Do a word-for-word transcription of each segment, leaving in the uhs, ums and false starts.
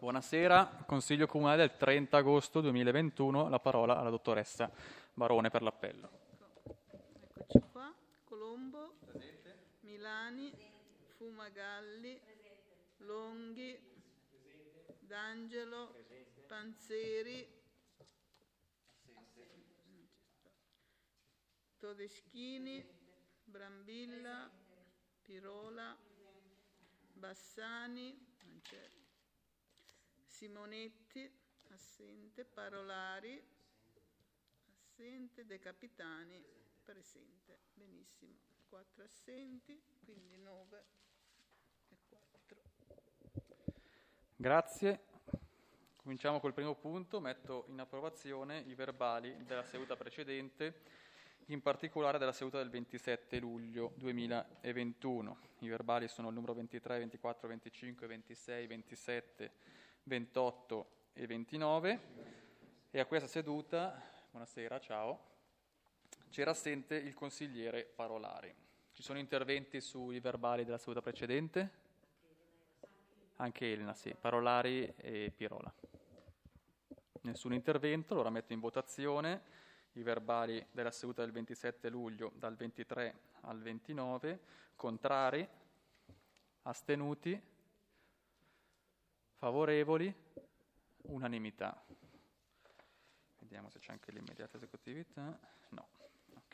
Buonasera, Consiglio Comunale del trenta agosto duemilaventuno, la parola alla dottoressa Barone per l'appello. Eccoci qua, Colombo, presente. Milani, presente. Fumagalli, presente. Longhi, presente. D'Angelo, presente. Panzeri, presente. Todeschini, presente. Brambilla, presente. Pirola, presente. Bassani, non c'è. Simonetti, assente. Parolari, assente. De Capitani, presente. Benissimo, quattro assenti, quindi nove e quattro. Grazie. Cominciamo col primo punto. Metto in approvazione i verbali della seduta precedente, in particolare della seduta del ventisette luglio duemilaventuno. I verbali sono il numero ventitré, ventiquattro, venticinque, ventisei, ventisette, ventotto e ventinove. E a questa seduta, buonasera, ciao, c'era assente il consigliere Parolari. Ci sono interventi sui verbali della seduta precedente? Anche Elena, sì. Parolari e Pirola. Nessun intervento, allora metto in votazione i verbali della seduta del ventisette luglio dal ventitré al ventinove. Contrari? Astenuti? Favorevoli? Unanimità. Vediamo se c'è anche l'immediata esecutività. No. Ok.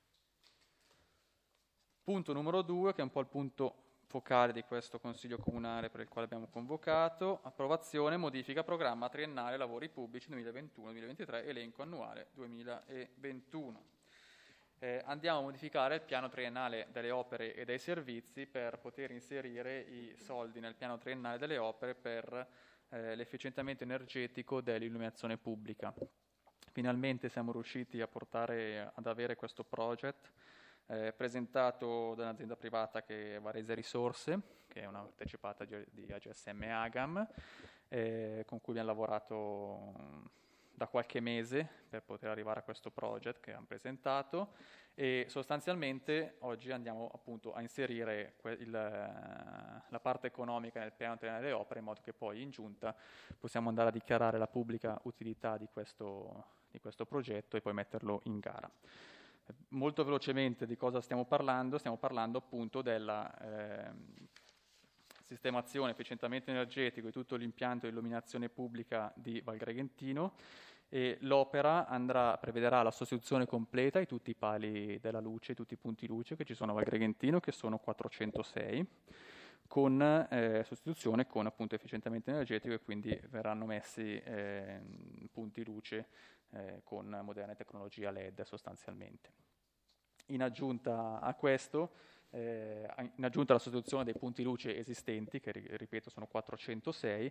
Punto numero due, che è un po' il punto focale di questo Consiglio Comunale per il quale abbiamo convocato. Approvazione, modifica, programma triennale lavori pubblici duemilaventuno duemilaventitré, elenco annuale duemilaventuno. Eh, andiamo a modificare il piano triennale delle opere e dei servizi per poter inserire i soldi nel piano triennale delle opere per eh, l'efficientamento energetico dell'illuminazione pubblica. Finalmente siamo riusciti a portare ad avere questo project eh, presentato da un'azienda privata che è Varese Risorse, che è una partecipata di A G S M Agam, eh, con cui abbiamo lavorato da qualche mese per poter arrivare a questo project che hanno presentato, e sostanzialmente oggi andiamo appunto a inserire que- il, la parte economica nel piano triennale delle opere, in modo che poi in giunta possiamo andare a dichiarare la pubblica utilità di questo, di questo progetto e poi metterlo in gara. Molto velocemente di cosa stiamo parlando? Stiamo parlando appunto della eh, sistemazione, efficientamento energetico di tutto l'impianto di illuminazione pubblica di Val Gregentino, e l'opera andrà, prevederà la sostituzione completa di tutti i pali della luce, tutti i punti luce che ci sono a Val Gregentino, che sono quattrocentosei, con eh, sostituzione con appunto efficientamento energetico, e quindi verranno messi eh, punti luce eh, con moderne tecnologia L E D sostanzialmente. In aggiunta a questo, eh, in aggiunta alla sostituzione dei punti luce esistenti, che ripeto sono quattrocentosei,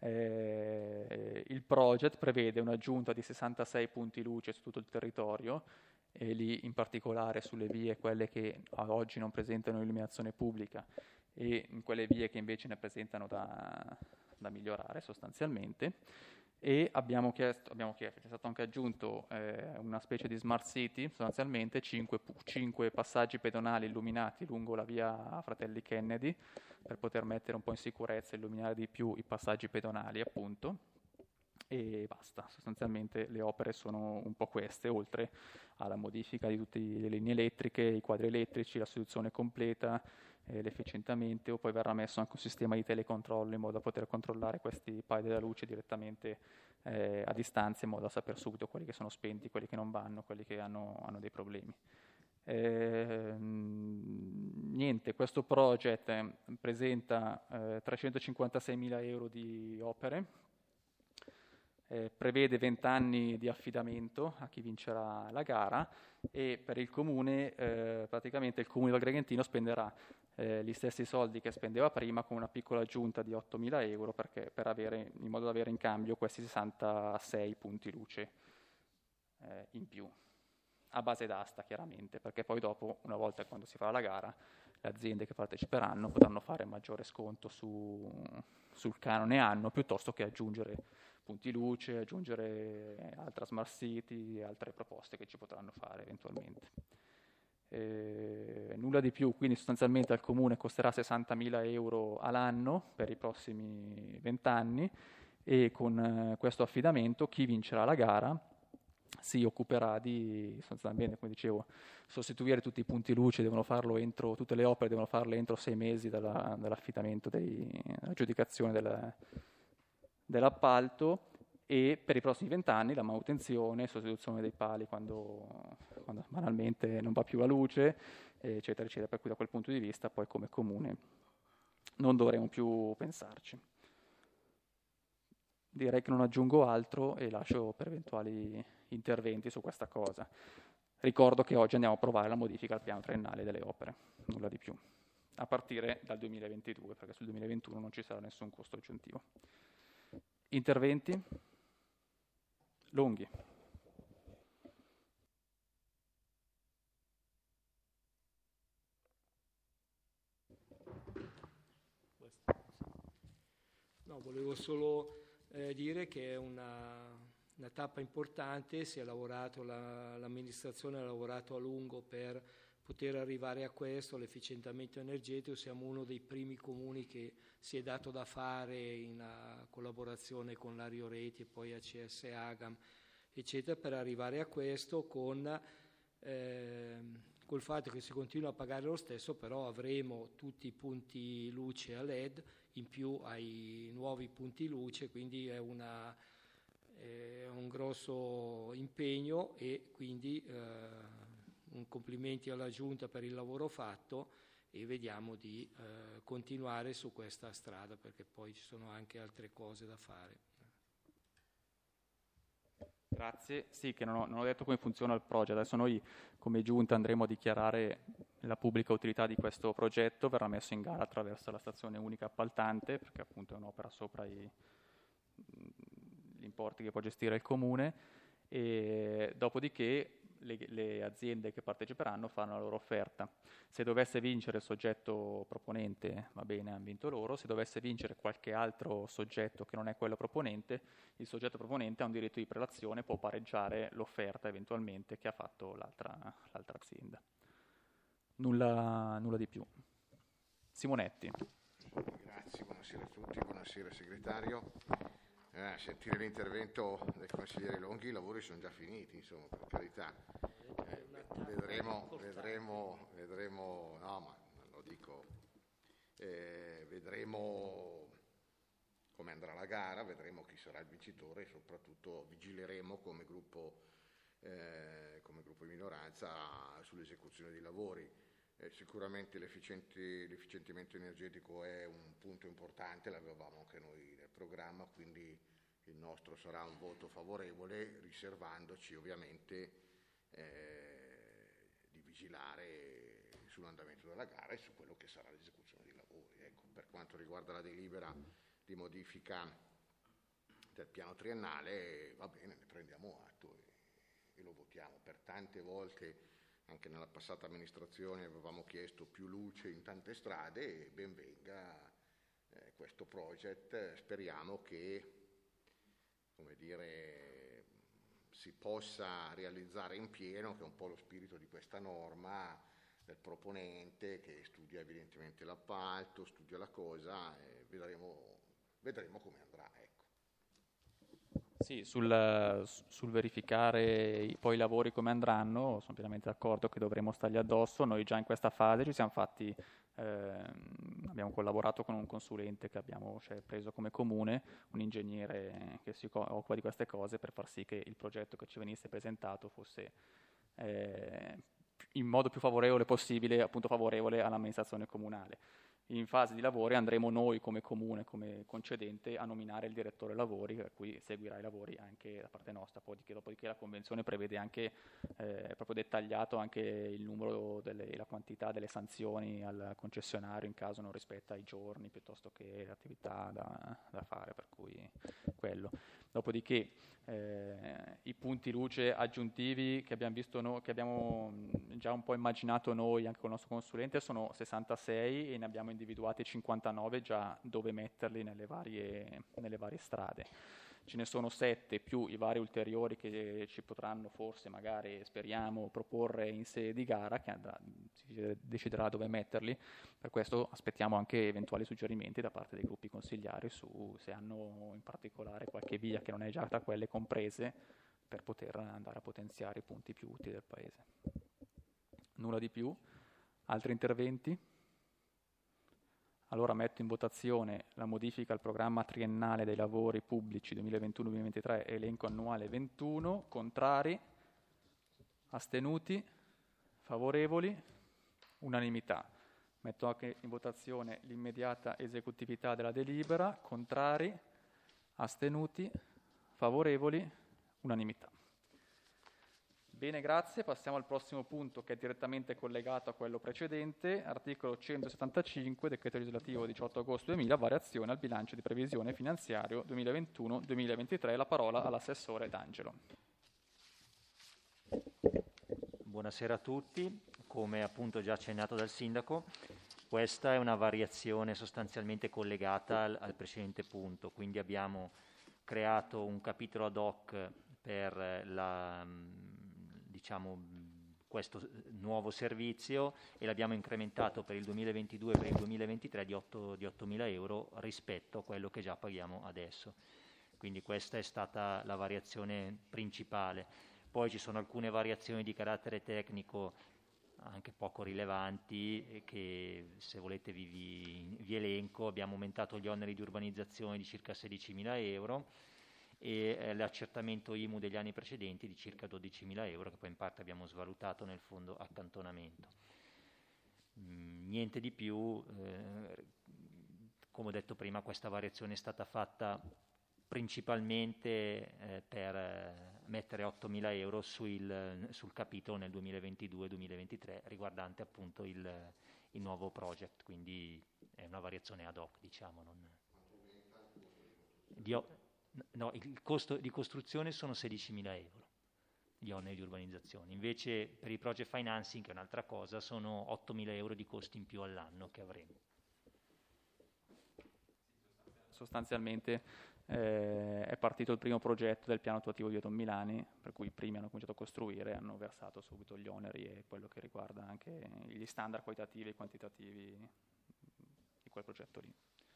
eh, il project prevede un'aggiunta di sessantasei punti luce su tutto il territorio, e lì in particolare sulle vie quelle che ad oggi non presentano illuminazione pubblica e in quelle vie che invece ne presentano da, da migliorare sostanzialmente. E abbiamo chiesto, abbiamo chiesto, è stato anche aggiunto eh, una specie di smart city, sostanzialmente cinque, cinque passaggi pedonali illuminati lungo la via Fratelli Kennedy, per poter mettere un po' in sicurezza e illuminare di più i passaggi pedonali appunto, e basta. Sostanzialmente le opere sono un po' queste, oltre alla modifica di tutte le linee elettriche, i quadri elettrici, la soluzione completa, eh, l'efficientamento, o poi verrà messo anche un sistema di telecontrollo in modo da poter controllare questi pali della luce direttamente eh, a distanza, in modo da sapere subito quelli che sono spenti, quelli che non vanno, quelli che hanno, hanno dei problemi. Eh, niente, questo project eh, presenta eh, trecentocinquantaseimila euro di opere, eh, prevede venti anni di affidamento a chi vincerà la gara, e per il comune, eh, praticamente il comune del Gregentino spenderà eh, gli stessi soldi che spendeva prima, con una piccola aggiunta di ottomila euro, perché, per avere, in modo da avere in cambio questi sessantasei punti luce eh, in più, a base d'asta chiaramente, perché poi dopo, una volta quando si farà la gara, le aziende che parteciperanno potranno fare maggiore sconto su, sul canone anno, piuttosto che aggiungere punti luce, aggiungere altra smart city e altre proposte che ci potranno fare eventualmente. Eh, nulla di più, quindi sostanzialmente al comune costerà sessantamila euro all'anno per i prossimi venti anni, e con eh, questo affidamento chi vincerà la gara si occuperà di, sostanzialmente, come dicevo, sostituire tutti i punti luce, devono farlo entro, tutte le opere devono farle entro sei mesi dalla, dall'affidamento, dell'aggiudicazione del, dell'appalto, e per i prossimi vent'anni la manutenzione, sostituzione dei pali quando, quando banalmente non va più la luce, eccetera, eccetera. Per cui da quel punto di vista poi come comune non dovremo più pensarci. Direi che non aggiungo altro e lascio per eventuali interventi su questa cosa. Ricordo che oggi andiamo a approvare la modifica al piano triennale delle opere, nulla di più, a partire dal duemilaventidue, perché sul duemilaventuno non ci sarà nessun costo aggiuntivo. Interventi? Lunghi. No, volevo solo eh, dire che è una, una tappa importante, si è lavorato, la, l'amministrazione ha lavorato a lungo per poter arrivare a questo, l'efficientamento energetico. Siamo uno dei primi comuni che si è dato da fare in uh, collaborazione con l'Ario Reti e poi A C S Agam, eccetera, per arrivare a questo con eh, col fatto che si continua a pagare lo stesso, però avremo tutti i punti luce a L E D in più ai nuovi punti luce, quindi è, una, è un grosso impegno, e quindi eh, un complimenti alla Giunta per il lavoro fatto, e vediamo di eh, continuare su questa strada, perché poi ci sono anche altre cose da fare. Grazie. Sì, che non ho, non ho detto come funziona il progetto. Adesso noi come Giunta andremo a dichiarare la pubblica utilità di questo progetto, verrà messo in gara attraverso la stazione unica appaltante, perché appunto è un'opera sopra i, gli importi che può gestire il Comune, e dopodiché le, le aziende che parteciperanno fanno la loro offerta. Se dovesse vincere il soggetto proponente, va bene, hanno vinto loro. Se dovesse vincere qualche altro soggetto che non è quello proponente, il soggetto proponente ha un diritto di prelazione, può pareggiare l'offerta eventualmente che ha fatto l'altra, l'altra azienda. Nulla, nulla di più. Simonetti. Grazie, buonasera a tutti, buonasera segretario. Eh, sentire l'intervento del consigliere Longhi, i lavori sono già finiti, insomma, per carità. Eh, vedremo, vedremo, vedremo, no, ma lo dico, eh, vedremo come andrà la gara, vedremo chi sarà il vincitore e soprattutto vigileremo come gruppo, eh, come gruppo di minoranza sull'esecuzione dei lavori. Eh, sicuramente l'efficientamento energetico è un punto importante, l'avevamo anche noi nel programma, quindi il nostro sarà un voto favorevole, riservandoci ovviamente eh, di vigilare sull'andamento della gara e su quello che sarà l'esecuzione dei lavori. Ecco, per quanto riguarda la delibera di modifica del piano triennale, va bene, ne prendiamo atto e, e lo votiamo. Per tante volte anche nella passata amministrazione avevamo chiesto più luce in tante strade, e ben venga eh, questo project. Speriamo che, come dire, si possa realizzare in pieno, che è un po' lo spirito di questa norma, del proponente che studia evidentemente l'appalto, studia la cosa, e vedremo, vedremo come andrà. Ecco. Sì, sul, sul verificare i, poi i lavori come andranno, sono pienamente d'accordo che dovremo stargli addosso. Noi già in questa fase ci siamo fatti, eh, abbiamo collaborato con un consulente che abbiamo cioè, preso come comune, un ingegnere che si occupa di queste cose, per far sì che il progetto che ci venisse presentato fosse eh, in modo più favorevole possibile, appunto favorevole all'amministrazione comunale. In fase di lavori andremo noi come comune, come concedente, a nominare il direttore lavori, per cui seguirà i lavori anche da parte nostra. Poi, dopodiché la convenzione prevede anche, eh, proprio dettagliato anche il numero e la quantità delle sanzioni al concessionario in caso non rispetta i giorni piuttosto che l'attività da, da fare, per cui quello. Dopodiché eh, i punti luce aggiuntivi che abbiamo visto no, che abbiamo già un po' immaginato noi anche con il nostro consulente sono sessantasei, e ne abbiamo individuati cinquantanove già dove metterli nelle varie, nelle varie strade. ce ne sono sette più i vari ulteriori che ci potranno forse, magari speriamo, proporre in sede di gara, che andrà, si deciderà dove metterli. Per questo aspettiamo anche eventuali suggerimenti da parte dei gruppi consigliari su se hanno in particolare qualche via che non è già tra quelle comprese per poter andare a potenziare i punti più utili del Paese. Nulla di più. Altri interventi? Allora metto in votazione la modifica al programma triennale dei lavori pubblici duemilaventuno duemilaventitré, elenco annuale ventuno, contrari, astenuti, favorevoli, unanimità. Metto anche in votazione l'immediata esecutività della delibera, contrari, astenuti, favorevoli, unanimità. Bene, grazie. Passiamo al prossimo punto che è direttamente collegato a quello precedente. Articolo centosettantacinque, decreto legislativo diciotto agosto duemila, variazione al bilancio di previsione finanziario duemilaventuno duemilaventitré. La parola all'assessore D'Angelo. Buonasera a tutti. Come appunto già accennato dal Sindaco, questa è una variazione sostanzialmente collegata al, al precedente punto, quindi abbiamo creato un capitolo ad hoc per la, diciamo, questo nuovo servizio e l'abbiamo incrementato per il duemilaventidue e per il duemilaventitré di ottomila euro rispetto a quello che già paghiamo adesso. Quindi questa è stata la variazione principale. Poi ci sono alcune variazioni di carattere tecnico anche poco rilevanti che, se volete, vi, vi, vi elenco. Abbiamo aumentato gli oneri di urbanizzazione di circa sedicimila euro e eh, l'accertamento I M U degli anni precedenti di circa dodicimila euro, che poi in parte abbiamo svalutato nel fondo accantonamento. Mm, niente di più. Eh, come ho detto prima, questa variazione è stata fatta principalmente eh, per eh, mettere ottomila euro sul, sul capitolo nel duemilaventidue duemilaventitré riguardante appunto il, il nuovo project, quindi è una variazione ad hoc, diciamo. Non... Di, no, il costo di costruzione sono sedicimila euro, gli oneri di urbanizzazione, invece per il project financing, che è un'altra cosa, sono ottomila euro di costi in più all'anno che avremo. Sostanzialmente eh, è partito il primo progetto del piano attuativo di Don Milani, per cui i primi hanno cominciato a costruire, hanno versato subito gli oneri e quello che riguarda anche gli standard qualitativi e quantitativi di quel progetto lì.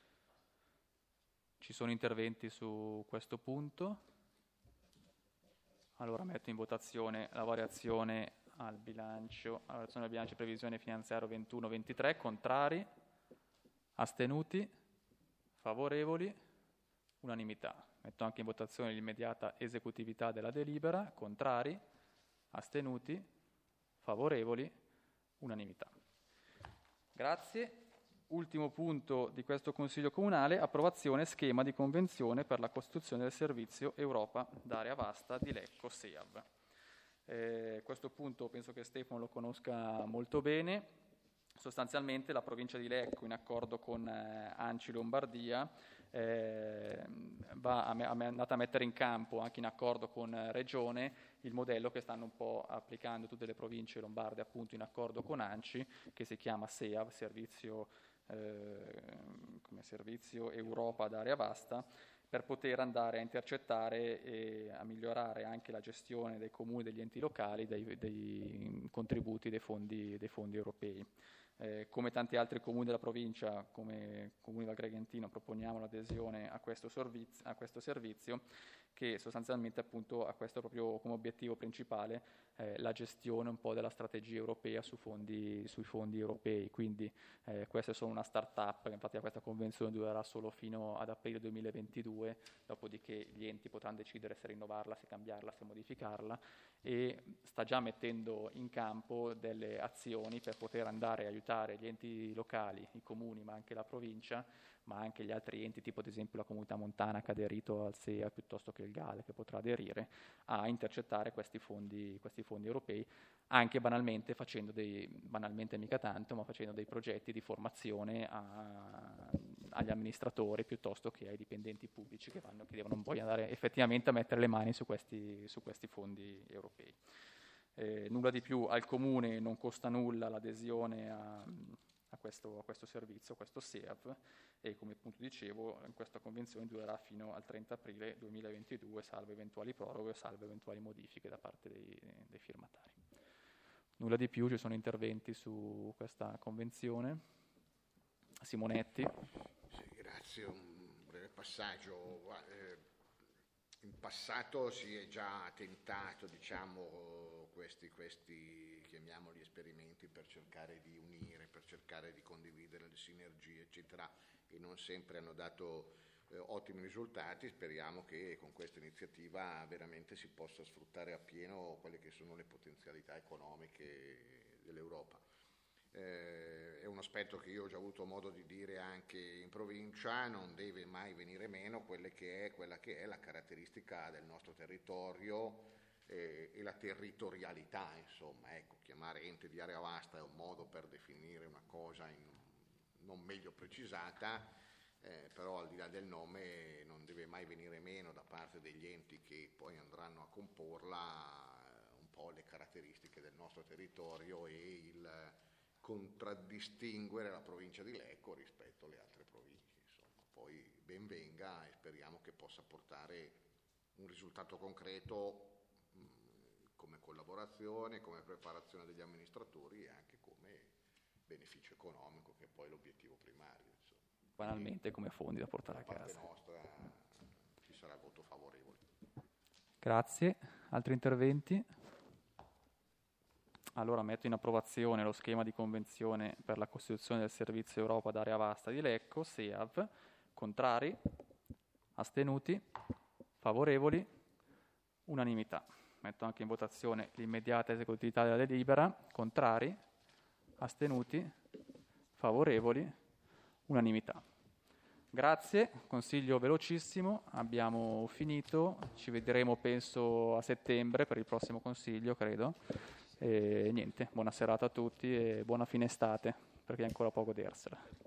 Ci sono interventi su questo punto? Allora metto in votazione la variazione al bilancio, la variazione al bilancio di previsione finanziario ventuno ventitré, contrari, astenuti, favorevoli, unanimità. Metto anche in votazione l'immediata esecutività della delibera, contrari, astenuti, favorevoli, unanimità. Grazie. Ultimo punto di questo Consiglio Comunale, approvazione schema di convenzione per la costruzione del servizio Europa d'area vasta di Lecco SEAV. Eh, questo punto penso che Stefano lo conosca molto bene. Sostanzialmente la provincia di Lecco, in accordo con eh, ANCI Lombardia, eh, va a, a, è andata a mettere in campo, anche in accordo con eh, Regione, il modello che stanno un po' applicando tutte le province lombarde, appunto in accordo con ANCI, che si chiama SEAV, Servizio, eh, come servizio Europa d'area vasta, per poter andare a intercettare e a migliorare anche la gestione dei comuni e degli enti locali dei, dei contributi dei fondi, dei fondi europei. Eh, come tanti altri comuni della provincia, come Comune Valgregentino, proponiamo l'adesione a questo, servizio, a questo servizio, che sostanzialmente appunto ha questo proprio come obiettivo principale eh, la gestione un po' della strategia europea su fondi, sui fondi europei. Quindi eh, questa è solo una start-up, infatti questa convenzione durerà solo fino ad aprile duemilaventidue, dopodiché gli enti potranno decidere se rinnovarla, se cambiarla, se modificarla, e sta già mettendo in campo delle azioni per poter andare a aiutare gli enti locali, i comuni, ma anche la provincia, ma anche gli altri enti, tipo ad esempio la comunità montana che ha aderito al SEA, piuttosto che il Gale che potrà aderire, a intercettare questi fondi, questi fondi europei, anche banalmente facendo dei, banalmente mica tanto, ma facendo dei progetti di formazione a, agli amministratori piuttosto che ai dipendenti pubblici che, vanno, che devono poi andare effettivamente a mettere le mani su questi, su questi fondi europei. Eh, nulla di più, al Comune non costa nulla l'adesione a, a questo, a questo servizio, a questo S E A V, e come appunto dicevo, in questa convenzione durerà fino al trenta aprile duemilaventidue, salvo eventuali proroghe, salvo eventuali modifiche da parte dei, dei firmatari. Nulla di più, ci sono interventi su questa convenzione. Simonetti. Sì, grazie, un breve passaggio. Eh, in passato si è già tentato, diciamo, questi, questi, chiamiamoli esperimenti per cercare di unire, per cercare di condividere le sinergie, eccetera, e non sempre hanno dato eh, ottimi risultati. Speriamo che con questa iniziativa veramente si possa sfruttare appieno quelle che sono le potenzialità economiche dell'Europa. Eh, è un aspetto che io ho già avuto modo di dire anche in provincia, non deve mai venire meno quelle che è, quella che è la caratteristica del nostro territorio eh, e la territorialità, insomma. Ecco, chiamare ente di area vasta è un modo per definire una cosa in, non meglio precisata, eh, però al di là del nome non deve mai venire meno da parte degli enti che poi andranno a comporla un po' le caratteristiche del nostro territorio e il contraddistinguere la provincia di Lecco rispetto alle altre province. Insomma, poi ben venga e speriamo che possa portare un risultato concreto mh, come collaborazione, come preparazione degli amministratori e anche come beneficio economico, che è poi l'obiettivo primario. Insomma. Banalmente come fondi da portare a casa. Da parte nostra ci sarà voto favorevole. Grazie. Altri interventi? Allora metto in approvazione lo schema di convenzione per la costituzione del servizio Europa ad area vasta di Lecco, S E A V. Contrari? Astenuti? Favorevoli? Unanimità. Metto anche in votazione l'immediata esecutività della delibera. Contrari? Astenuti? Favorevoli? Unanimità. Grazie, consiglio velocissimo, abbiamo finito, ci vedremo penso a settembre per il prossimo consiglio, credo. E niente, buona serata a tutti e buona fine estate, perché è ancora poco godersela.